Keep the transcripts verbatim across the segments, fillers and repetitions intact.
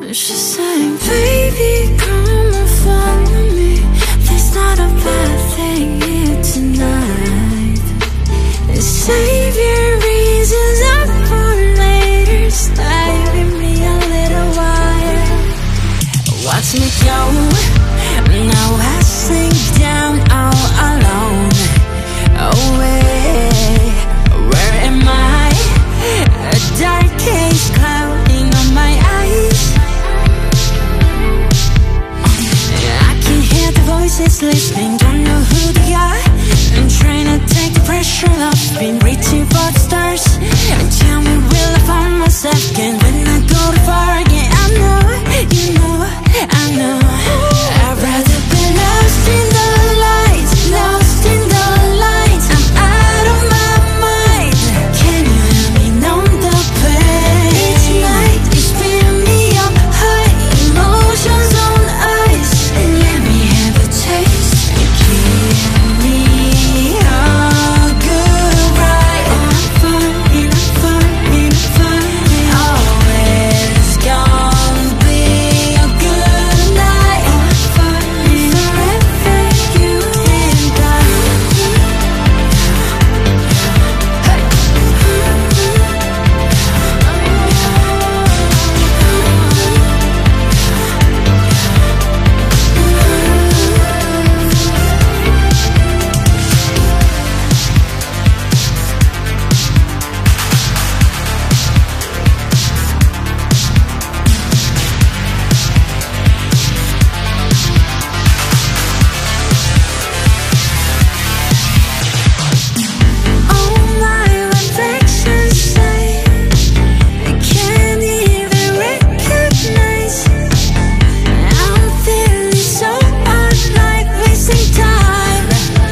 She sang, baby, come and follow me. There's not a bad thing here tonight. Save your reasons up for later. Stay with me a little while. Watch me go. Now I sink down all alone. Away. Where am I? A dark haze clouding on my eyes. I can hear the voices listening, don't know who they are. I'm trying to take the pressure off, been reaching for the stars. And tell me, will I find myself again when I go too far again? I know, you know, I know. I'd rather be lost in the lights, lost in the lights. I'm out of my mind. Can you help me numb the pain? Each night you spin me up high, emotions on ice. Let me have a taste and give me a good ride. I'm fine, I'm fine, I'm fine. Always gonna be a good night. I'm fine, forever you and I. All my reflections say I can't even recognize. I'm feeling so unlike wasting time.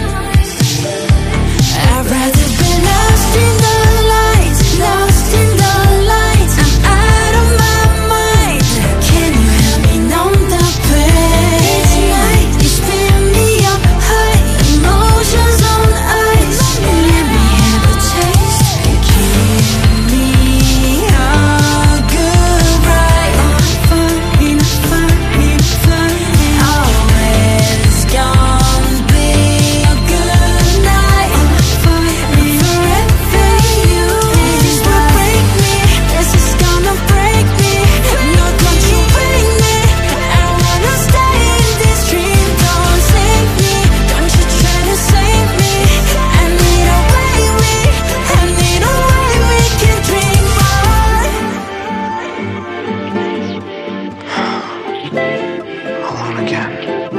I'd rather be lost in the lights, lost in the lights. I'm out of my mind. Can you help me numb the pain? Each night you spin me up high, emotions on ice. Let me have a taste and give me a good ride. I'm fine, I'm fine, I'm fine. Always gonna be a good night. I'm fine, forever you. This will break me, this is gonna break me. No, don't you break me. I wanna stay in this dream. Don't save me, don't you try to save me. I need a way we, I need a way we can dream on. Alone again.